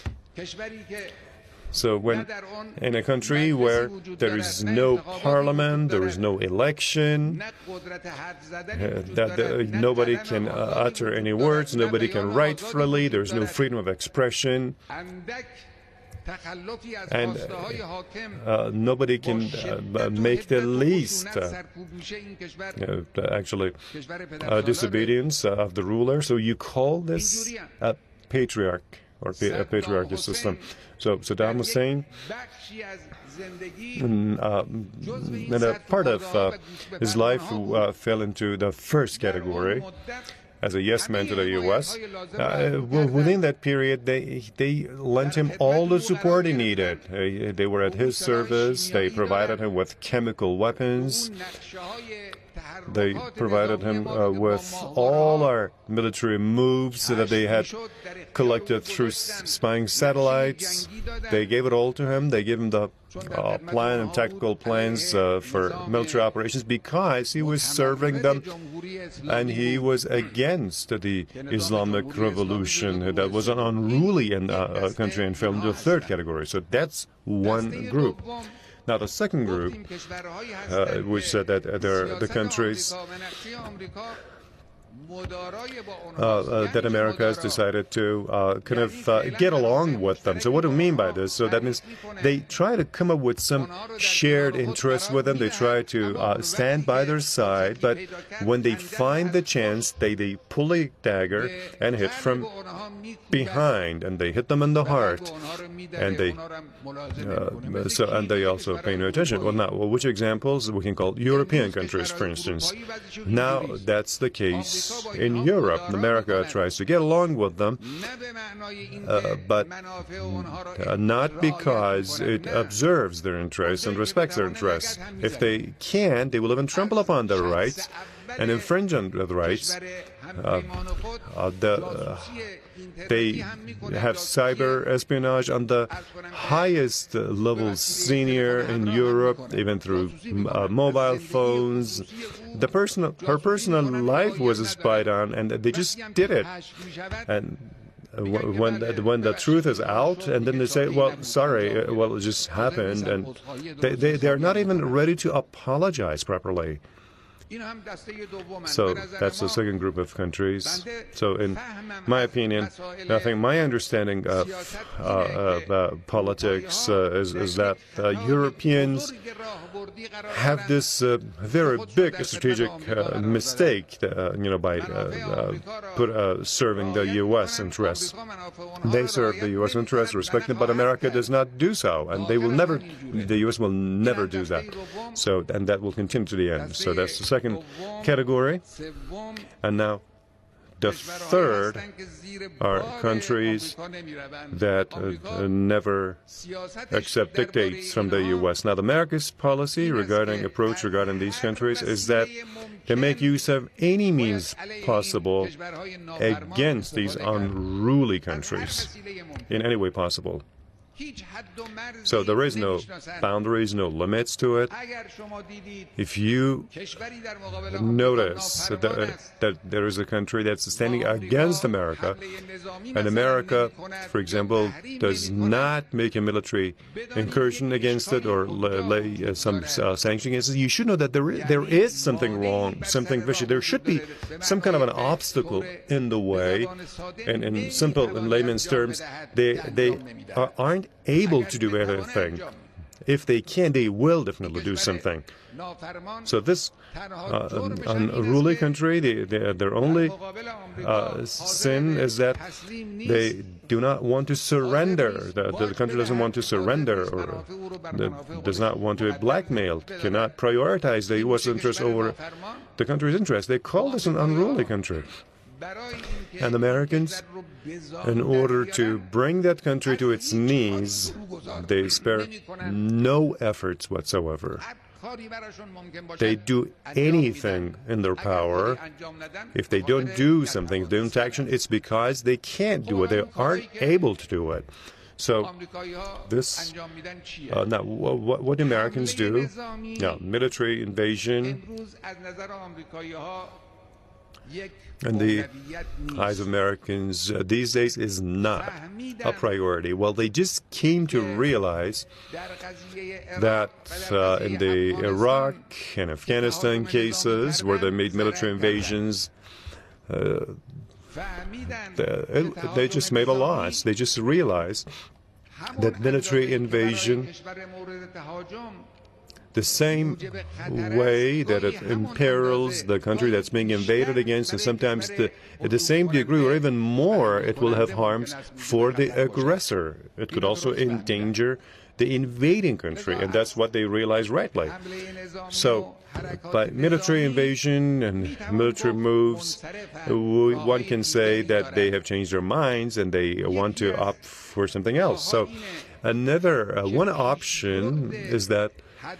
So when in a country where there is no parliament, there is no election, uh, that the, nobody can uh, utter any words, nobody can write freely, there is no freedom of expression, and uh, nobody can uh, make the least uh, uh, actually uh, disobedience of the ruler. So you call this a patriarch or a patriarchal system. So Saddam Hussein, and, uh, and a part of uh, his life uh, fell into the first category as a yes man to the U S. Uh, well, within that period, they they lent him all the support he needed. Uh, they were at his service. They provided him with chemical weapons. They provided him uh, with all our military moves that they had collected through spying satellites. They gave it all to him. They gave him the uh, plan and tactical plans uh, for military operations because he was serving them, and he was against the Islamic Revolution that was an unruly in, uh, country and fell into the third category. So that's one group. Now, the second group, uh, which said that uh, they're the countries uh, uh, that America has decided to uh, kind of uh, get along with them. So what do we mean by this? So that means they try to come up with some shared interests with them. They try to uh, stand by their side, but when they find the chance, they, they pull a dagger and hit from behind, and they hit them in the heart, and they uh, so and they also pay no attention. Well, now, well, which examples we can call European countries, for instance. Now that's the case countries in Europe. America tries to get along with them, uh, but uh, not because it observes their interests and respects their interests. If they can, they will even trample upon their rights and infringe on the rights. Uh, uh, the, uh, they have cyber espionage on the highest uh, levels, senior in Europe, even through uh, mobile phones. The personal, her personal life was spied on, and they just did it. And uh, when the, when the truth is out, and then they say, "Well, sorry, uh, well, it just happened," and they they they are not even ready to apologize properly. So that's the second group of countries. So in my opinion, I think my understanding of uh, uh, uh, politics uh, is, is that uh, Europeans have this uh, very big strategic uh, mistake, uh, you know, by uh, uh, put, uh, serving the U S interests. They serve the U S interests, respect them, but America does not do so, and they will never, the U S will never do that. So, and that will continue to the end. So that's the second category. And now the third are countries that uh, never accept dictates from the U S. Now, America's policy regarding approach regarding these countries is that they make use of any means possible against these unruly countries in any way possible. So there is no boundaries, no limits to it. If you notice that, uh, that there is a country that's standing against America, and America, for example, does not make a military incursion against it or lay uh, some uh, sanction against it, you should know that there is, there is something wrong, something fishy. There should be some kind of an obstacle in the way. And in simple, in layman's terms, they, they are, aren't able to do anything. If they can, they will definitely do something. So this uh, unruly country, they, they, their only uh, sin is that they do not want to surrender. The, the country doesn't want to surrender, or the, does not want to be blackmailed, cannot prioritize the U S interest over the country's interest. They call this an unruly country. And Americans, in order to bring that country to its knees, they spare no efforts whatsoever. They do anything in their power. If they don't do something, if they don't action, it's because they can't do it. They aren't able to do it. So this, uh, now, what, what do Americans do? Now, military invasion. And the eyes of Americans uh, these days is not a priority. Well, they just came to realize that uh, in the Iraq and Afghanistan cases where they made military invasions, uh, they, they just made a loss. They just realized that military invasion, the same way that it imperils the country that's being invaded against, and sometimes the, at the same degree or even more, it will have harms for the aggressor. It could also endanger the invading country, and that's what they realize rightly. So, by military invasion and military moves, one can say that they have changed their minds and they want to opt for something else. So, another uh, one option is that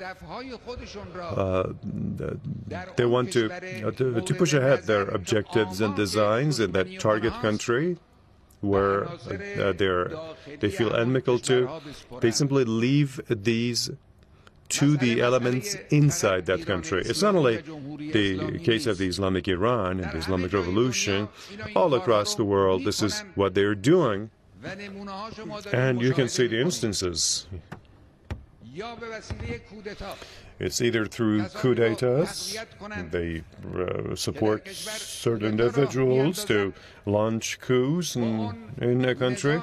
Uh, they want to, uh, to to push ahead their objectives and designs in that target country where uh, they're they feel inimical to. They simply leave these to the elements inside that country. It's not only the case of the Islamic Iran and the Islamic Revolution. All across the world, this is what they're doing, and you can see the instances. It's either through coup d'etats, they uh, support certain individuals to launch coups in, in a country,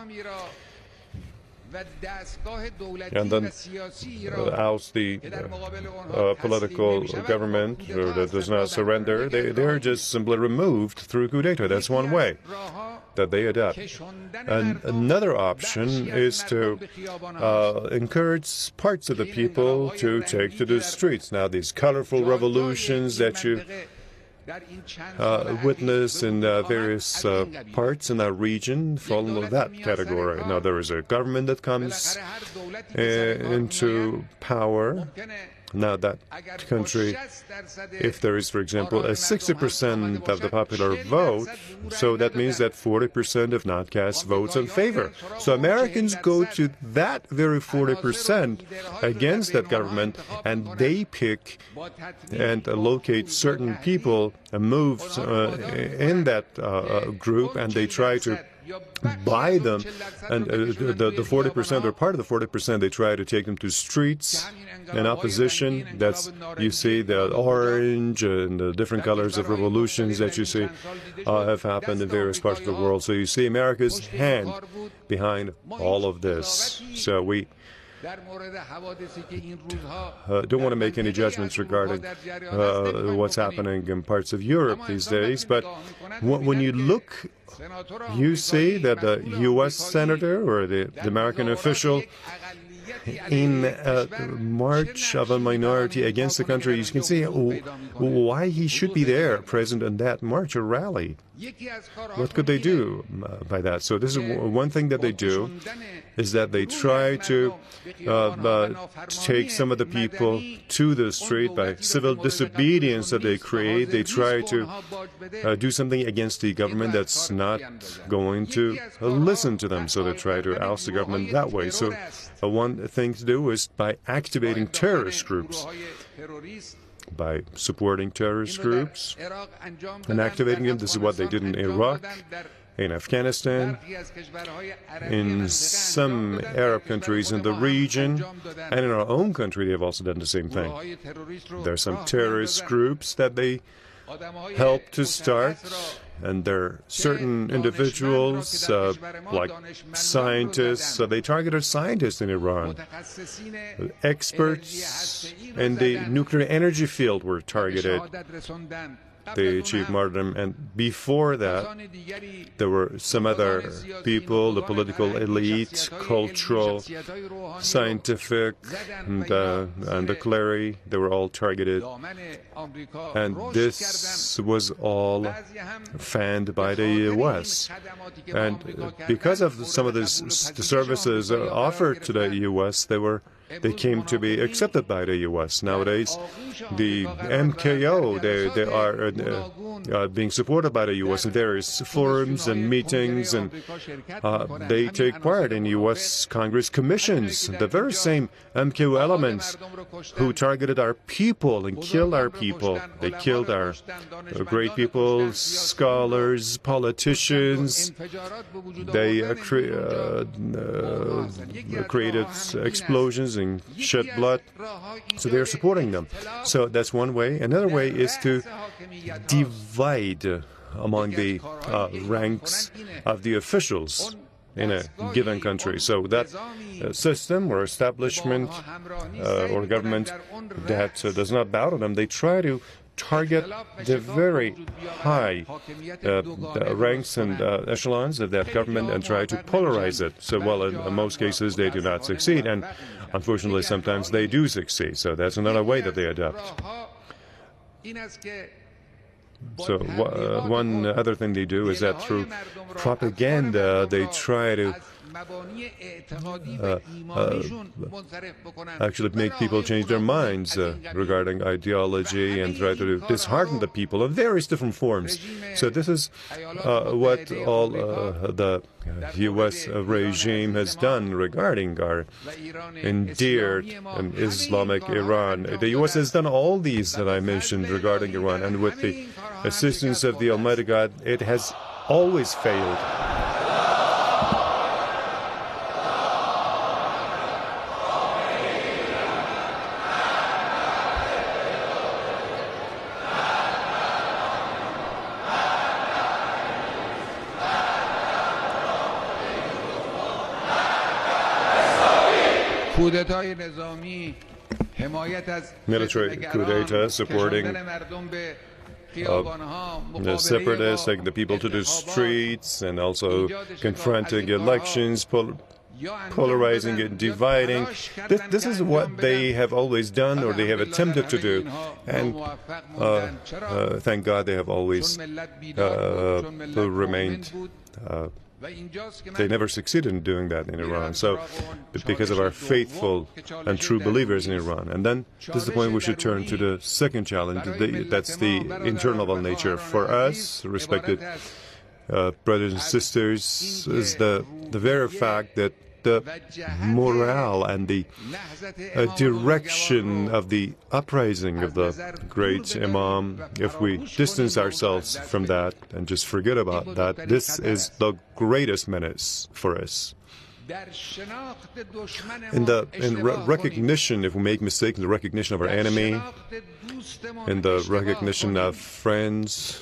and then uh, oust the uh, uh, political government or that does not surrender. They, they're just simply removed through coup d'etat. That's one way that they adopt. And another option is to uh, encourage parts of the people to take to the streets. Now, these colorful revolutions that you uh, witnessed in uh, various uh, parts in that region fall into that category. Now, there is a government that comes uh, into power. Now, that country, if there is, for example, a sixty percent of the popular vote, so that means that forty percent of not cast votes in favor. So Americans go to that very forty percent against that government, and they pick and uh, locate certain people and move uh, in that uh, group, and they try to buy them, and uh, the, the forty percent or part of the forty percent, they try to take them to streets in opposition. That's, you see the orange and the different colors of revolutions that you see uh, have happened in various parts of the world. So you see America's hand behind all of this. So we Uh, don't want to make any judgments regarding uh, what's happening in parts of Europe these days, but when you look, you see that the U S senator or the, the American official in a march of a minority against the country, you can see why he should be there, present in that march or rally. What could they do by that? So this is one thing that they do, is that they try to uh, uh, take some of the people to the street by civil disobedience that they create. They try to uh, do something against the government that's not going to uh, listen to them. So they try to oust the government that way. So uh, one thing to do is by activating terrorist groups, by supporting terrorist groups and activating them. This is what they did in Iraq, in Afghanistan, in some Arab countries in the region, and in our own country they have also done the same thing. There are some terrorist groups that they help to start, and there are certain individuals, uh, like scientists, so they targeted scientists in Iran. Experts in the nuclear energy field were targeted. They achieved martyrdom, and before that, there were some other people, the political elite, cultural, scientific, and, uh, and the clergy. They were all targeted, and this was all fanned by the U S. And because of some of these the services offered to the U S, they were They came to be accepted by the U S. Nowadays, the M K O, they, they are uh, uh, being supported by the U S in various forums and meetings, and uh, they take part in U S Congress commissions. The very same M K O elements who targeted our people and killed our people. They killed our uh, great people, scholars, politicians. They uh, cre uh, uh, created explosions and shed blood, so they're supporting them. So that's one way. Another way is to divide among the uh, ranks of the officials in a given country. So that uh, system or establishment uh, or government that uh, does not bow to them, they try to target the very high uh, ranks and uh, echelons of that government and try to polarize it. So, well, in, in most cases, they do not succeed, and unfortunately, sometimes they do succeed. So that's another way that they adopt. So uh, one other thing they do is that through propaganda, they try to Uh, uh, actually make people change their minds uh, regarding ideology and try to dishearten the people in various different forms. So this is uh, what all uh, the U S regime has done regarding our endeared um, Islamic Iran. The U S has done all these that I mentioned regarding Iran, and with the assistance of the Almighty God, it has always failed. Military coup d'etat supporting uh, the separatists, taking the people to the streets, and also confronting elections, pol polarizing and dividing. This, this is what they have always done, or they have attempted to do. And uh, uh, thank God they have always uh, remained uh, they never succeeded in doing that in Iran. So, because of our faithful and true believers in Iran. And then, this is the point we should turn to the second challenge. That's the internal nature. For us, respected uh, brothers and sisters, is the, the very fact that the morale and the uh, direction of the uprising of the great Imam, if we distance ourselves from that and just forget about that, this is the greatest menace for us. In the in re recognition, if we make mistakes in the recognition of our enemy, in the recognition of friends,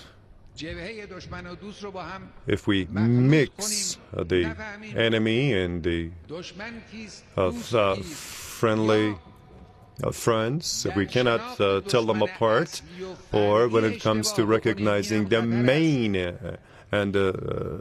if we mix uh, the enemy and the uh, uh, friendly uh, friends, if we cannot uh, tell them apart, or when it comes to recognizing the main uh, and uh,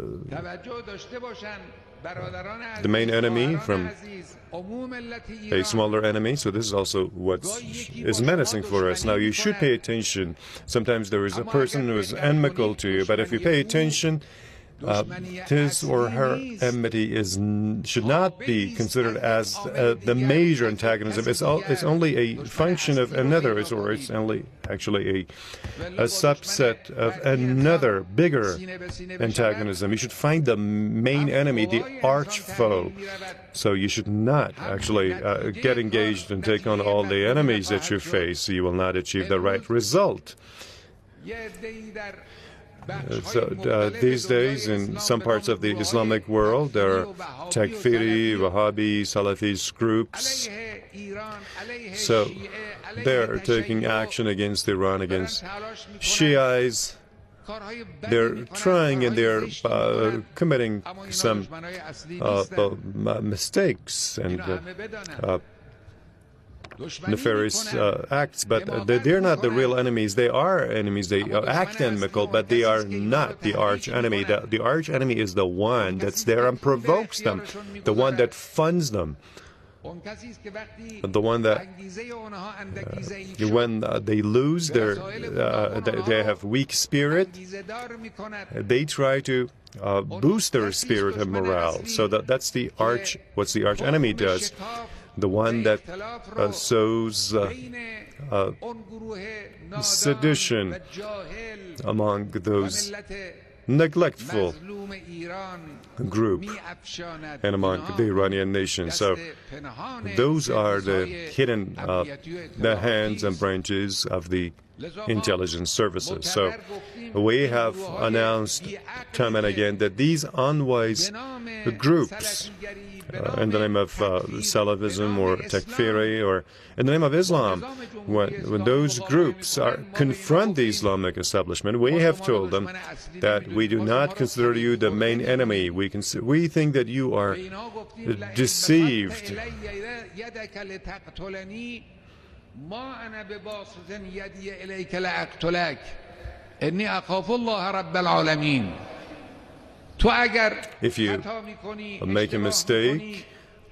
the main enemy from a smaller enemy, so this is also what is menacing for us. Now, you should pay attention. Sometimes there is a person who is inimical to you, but if you pay attention, uh, his or her enmity is should not be considered as uh, the major antagonism. It's, all, it's only a function of another, it's, or it's only actually a, a subset of another bigger antagonism. You should find the main enemy, the arch foe. So you should not actually uh, get engaged and take on all the enemies that you face. You will not achieve the right result. Uh, so, uh, these days, in some parts of the Islamic world, there are Takfiri, Wahhabi, Salafist groups. So they're taking action against Iran, against Shiites. They're trying and they're uh, committing some uh, uh, mistakes and uh, uh, nefarious uh, acts, but uh, they're not the real enemies. They are enemies. They uh, act inimical, but they are not the arch enemy. The, the arch enemy is the one that's there and provokes them, the one that funds them, the one that uh, when uh, they lose their, uh, they, they have weak spirit, they try to uh, boost their spirit and morale. So that that's the arch. What's the arch enemy does? The one that uh, sows uh, uh, sedition among those neglectful group and among the Iranian nation. So those are the hidden uh, the hands and branches of the intelligence services. So we have announced time and again that these unwise groups, uh, in the name of uh, Salafism or Takfiri or in the name of Islam, when, when those groups are, confront the Islamic establishment, we have told them that we do not consider you the main enemy. We, consider, we think that you are deceived. If you make a mistake,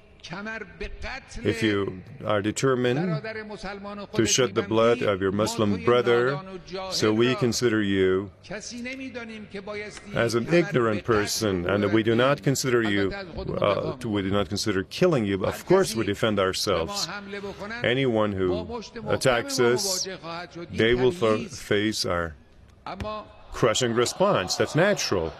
if you are determined to shed the blood of your Muslim brother, so we consider you as an ignorant person, and we do not consider you, uh, we do not consider killing you. Of course, we defend ourselves. Anyone who attacks us, they will face our crushing response. That's natural.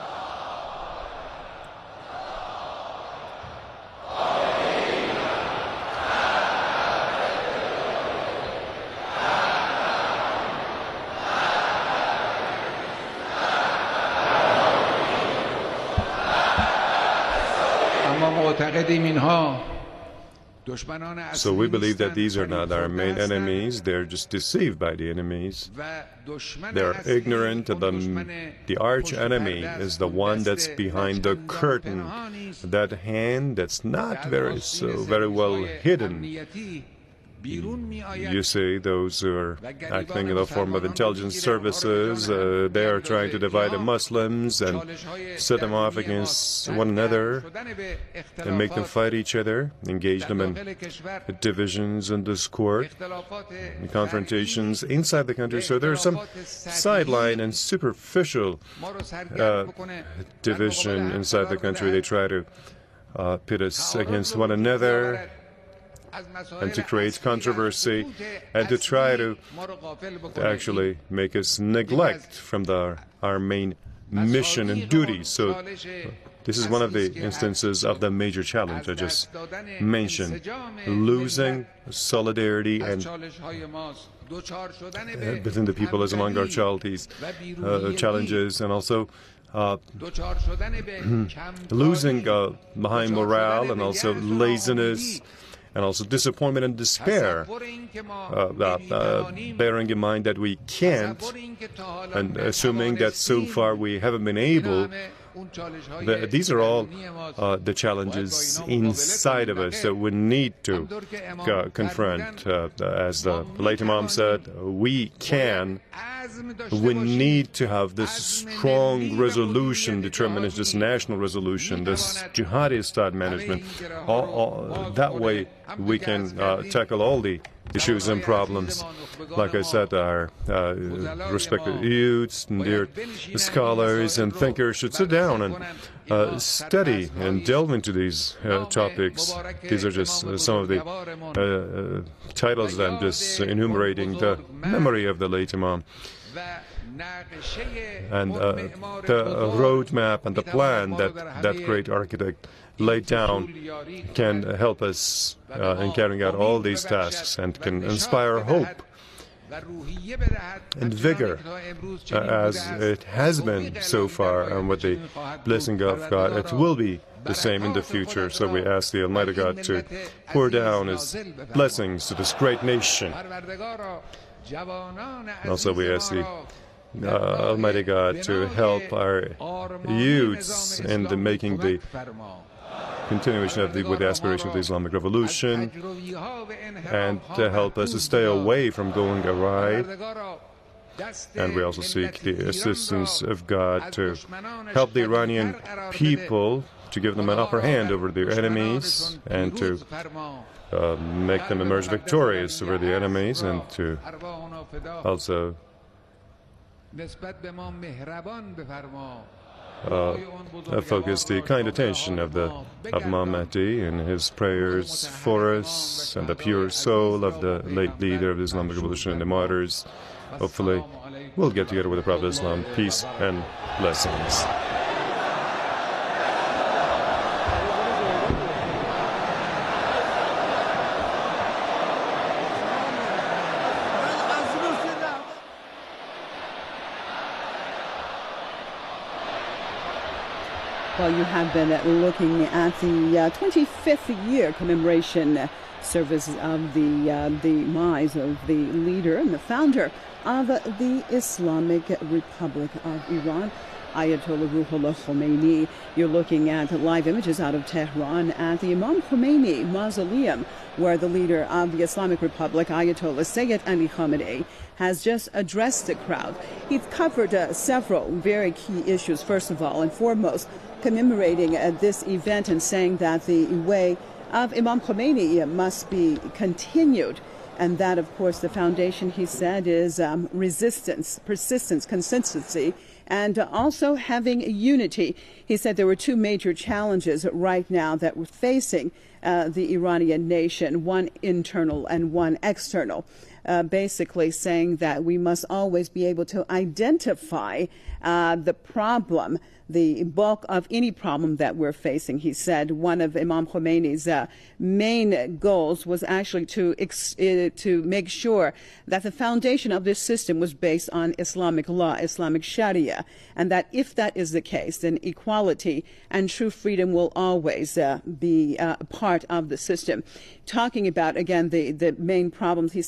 So we believe that these are not our main enemies. They're just deceived by the enemies. They're ignorant. The, the arch enemy is the one that's behind the curtain, that hand that's not very so very well hidden. you see those who are acting in the form of intelligence services, uh, they are trying to divide the Muslims and set them off against one another and make them fight each other, engage them in divisions and discord, and confrontations inside the country. So there's some sideline and superficial uh, division inside the country. They try to uh, pit us against one another and to create controversy and to try to, to actually make us neglect from the, our main mission and duty. So this is one of the instances of the major challenge I just mentioned, losing solidarity and uh, within the people as among our charities, uh, challenges, and also uh, losing uh, behind morale and also laziness, and also disappointment and despair, uh, uh, uh, bearing in mind that we can't, and assuming that so far we haven't been able. The, these are all uh, the challenges inside of us that we need to uh, confront. Uh, as the late Imam said, we can, we need to have this strong resolution, determination, this national resolution, this jihadi state management. All, all, that way we can uh, tackle all the issues and problems. Like I said, our uh, respected youths and dear scholars and thinkers should sit down and uh, study and delve into these uh, topics. These are just uh, some of the uh, uh, titles that I'm just enumerating. The memory of the late Imam, and uh, the roadmap and the plan that that great architect laid down can help us uh, in carrying out all these tasks and can inspire hope and vigor, uh, as it has been so far, and with the blessing of God, it will be the same in the future. So we ask the Almighty God to pour down His blessings to this great nation. Also, we ask the uh, Almighty God to help our youths in the making the continuation of the, with the aspiration of the Islamic Revolution, and to help us to stay away from going awry. And we also seek the assistance of God to help the Iranian people, to give them an upper hand over their enemies, and to uh, make them emerge victorious over the enemies, and to also Uh, uh, focus the kind attention of the of Imam Mahdi in his prayers for us, and the pure soul of the late leader of the Islamic Revolution and the martyrs. Hopefully, we'll get together with the Prophet of Islam. Peace and blessings. Well, you have been looking at the uh, twenty-fifth year commemoration uh, service of the uh, the demise of the leader and the founder of uh, the Islamic Republic of Iran, Ayatollah Ruhollah Khomeini. You're looking at live images out of Tehran at the Imam Khomeini Mausoleum, where the leader of the Islamic Republic, Ayatollah Sayyid Ali Khamenei, has just addressed the crowd. He's covered uh, several very key issues, first of all and foremost, commemorating uh, this event and saying that the way of Imam Khomeini must be continued. And that, of course, the foundation, he said, is um, resistance, persistence, consistency, and uh, also having unity. He said there were two major challenges right now that we're facing uh, the Iranian nation, one internal and one external. Uh, basically saying that we must always be able to identify uh, the problem, the bulk of any problem that we're facing. He said one of Imam Khomeini's uh, main goals was actually to ex uh, to make sure that the foundation of this system was based on Islamic law, Islamic Sharia, and that if that is the case, then equality and true freedom will always uh, be uh, part of the system. Talking about, again, the, the main problems, he said, right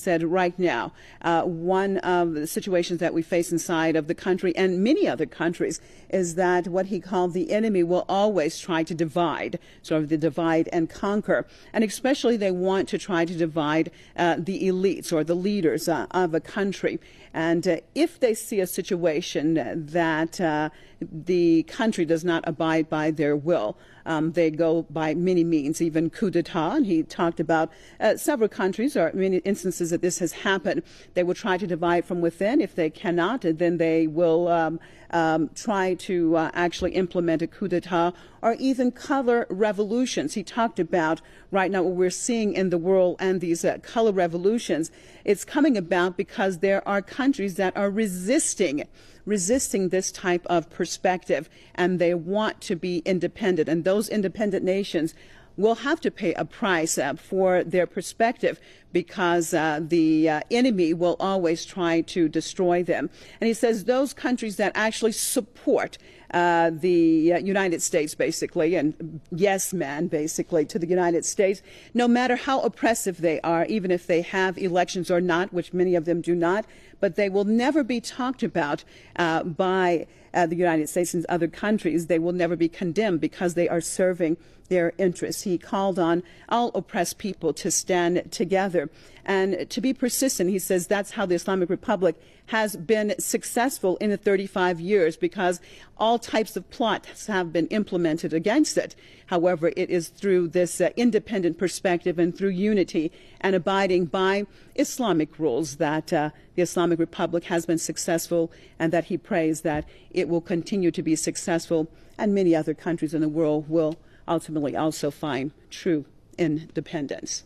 right now, uh, one of the situations that we face inside of the country and many other countries is that what he called the enemy will always try to divide, sort of the divide and conquer. And especially they want to try to divide uh, the elites or the leaders uh, of a country. And uh, if they see a situation that uh, the country does not abide by their will, um, they go by many means, even coup d'etat. And he talked about uh, several countries or many instances that this has happened. They will try to divide from within. If they cannot, then they will um, um, try to uh, actually implement a coup d'etat or even color revolutions. He talked about right now what we're seeing in the world and these uh, color revolutions. It's coming about because there are countries that are resisting resisting this type of perspective, and they want to be independent. And those independent nations will have to pay a price uh, for their perspective because uh, the uh, enemy will always try to destroy them. And he says those countries that actually support uh, the uh, United States, basically, and yes, man, basically, to the United States, no matter how oppressive they are, even if they have elections or not, which many of them do not, but they will never be talked about uh, by uh, the United States and other countries. They will never be condemned because they are serving their interests. He called on all oppressed people to stand together and to be persistent. He says that's how the Islamic Republic has been successful in the thirty-five years because all types of plots have been implemented against it. However, it is through this uh, independent perspective and through unity and abiding by Islamic rules that uh, the Islamic Republic has been successful, and that he prays that it will continue to be successful, and many other countries in the world will ultimately also find true independence.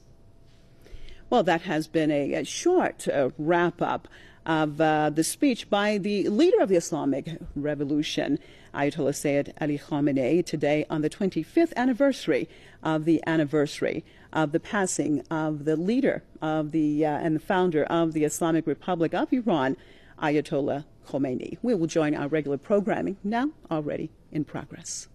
Well, that has been a, a short uh, wrap-up of uh, the speech by the leader of the Islamic Revolution, Ayatollah Sayyid Ali Khamenei, today on the twenty-fifth anniversary of the anniversary of the passing of the leader of the uh, and the founder of the Islamic Republic of Iran, Ayatollah Khomeini. We will join our regular programming now, already in progress.